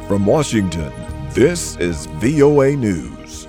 From Washington, this is VOA News.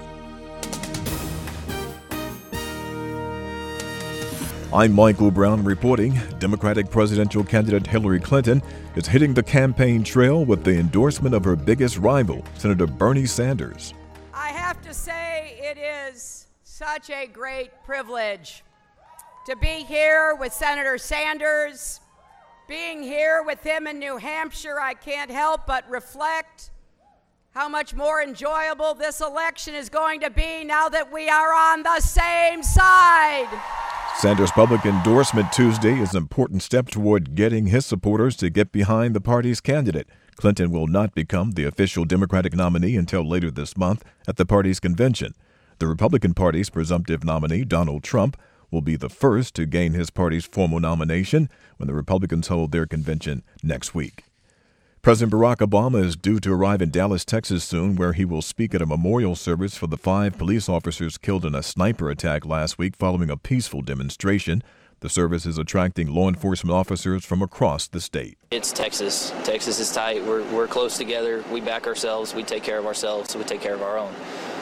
I'm Michael Brown reporting. Democratic presidential candidate Hillary Clinton is hitting the campaign trail with the endorsement of her biggest rival, Senator Bernie Sanders. I have to say it is such a great privilege to be here with Senator Sanders. Being here with him in New Hampshire, I can't help but reflect how much more enjoyable this election is going to be now that we are on the same side. Sanders' public endorsement Tuesday is an important step toward getting his supporters to get behind the party's candidate. Clinton will not become the official Democratic nominee until later this month at the party's convention. The Republican Party's presumptive nominee, Donald Trump, will be the first to gain his party's formal nomination when the Republicans hold their convention next week. President Barack Obama is due to arrive in Dallas, Texas soon, where he will speak at a memorial service for the 5 police officers killed in a sniper attack last week following a peaceful demonstration. The service is attracting law enforcement officers from across the state. It's Texas. Texas is tight. We're close together. We back ourselves. We take care of ourselves. So we take care of our own.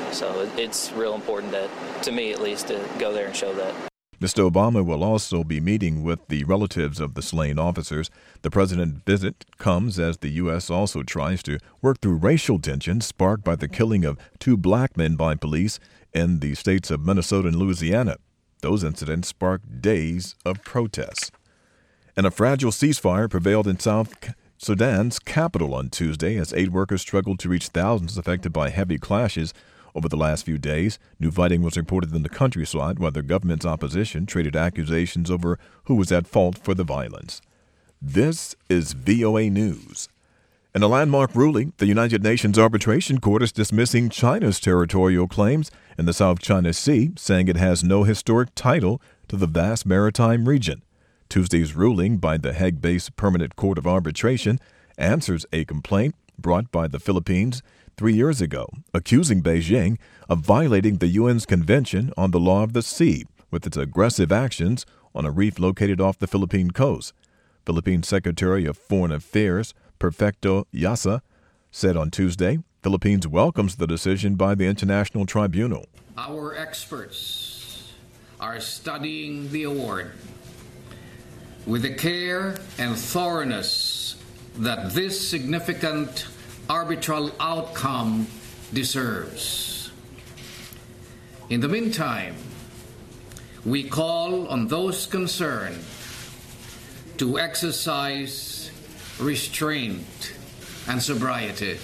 So it's real important that, to me at least, to go there and show that. Mr. Obama will also be meeting with the relatives of the slain officers. The president's visit comes as the U.S. also tries to work through racial tensions sparked by the killing of 2 black men by police in the states of Minnesota and Louisiana. Those incidents sparked days of protests. And a fragile ceasefire prevailed in South Sudan's capital on Tuesday as aid workers struggled to reach thousands affected by heavy clashes over the last few days. New fighting was reported in the countryside while the government's opposition traded accusations over who was at fault for the violence. This is VOA News. In a landmark ruling, the United Nations Arbitration Court is dismissing China's territorial claims in the South China Sea, saying it has no historic title to the vast maritime region. Tuesday's ruling by the Hague-based Permanent Court of Arbitration answers a complaint brought by the Philippines 3 years ago, accusing Beijing of violating the UN's Convention on the Law of the Sea with its aggressive actions on a reef located off the Philippine coast. Philippine Secretary of Foreign Affairs Perfecto Yasa said on Tuesday, Philippines welcomes the decision by the International Tribunal. Our experts are studying the award with the care and thoroughness that this significant arbitral outcome deserves. In the meantime, we call on those concerned to exercise restraint and sobriety.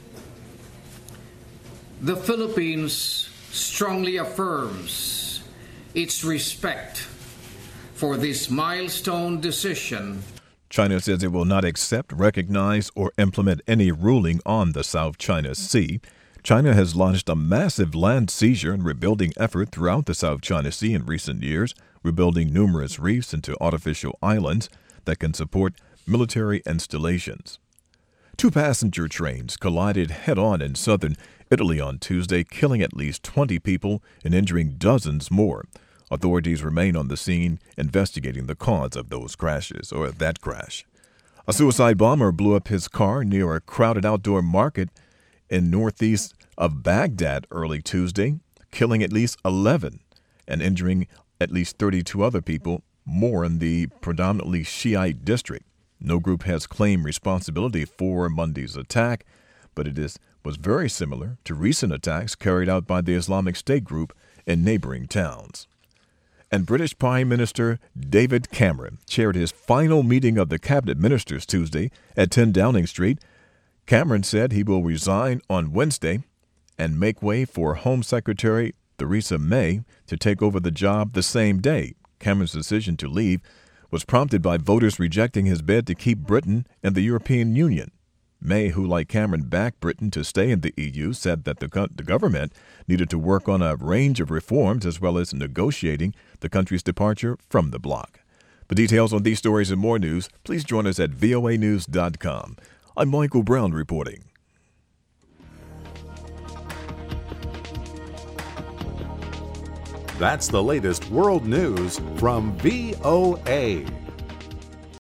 The Philippines strongly affirms its respect for this milestone decision. China says it will not accept, recognize, or implement any ruling on the South China Sea. China has launched a massive land seizure and rebuilding effort throughout the South China Sea in recent years, rebuilding numerous reefs into artificial islands that can support military installations. 2 passenger trains collided head-on in southern Italy on Tuesday, killing at least 20 people and injuring dozens more. Authorities remain on the scene investigating the cause of those crashes, or that crash. A suicide bomber blew up his car near a crowded outdoor market in northeast of Baghdad early Tuesday, killing at least 11 and injuring at least 32 other people, more in the predominantly Shiite district. No group has claimed responsibility for Monday's attack, but was very similar to recent attacks carried out by the Islamic State group in neighboring towns. And British Prime Minister David Cameron chaired his final meeting of the cabinet ministers Tuesday at 10 Downing Street. Cameron said he will resign on Wednesday and make way for Home Secretary Theresa May to take over the job the same day. Cameron's decision to leave was prompted by voters rejecting his bid to keep Britain in the European Union. May, who like Cameron backed Britain to stay in the EU, said that the government needed to work on a range of reforms as well as negotiating the country's departure from the bloc. For details on these stories and more news, please join us at voanews.com. I'm Michael Brown reporting. That's the latest world news from VOA.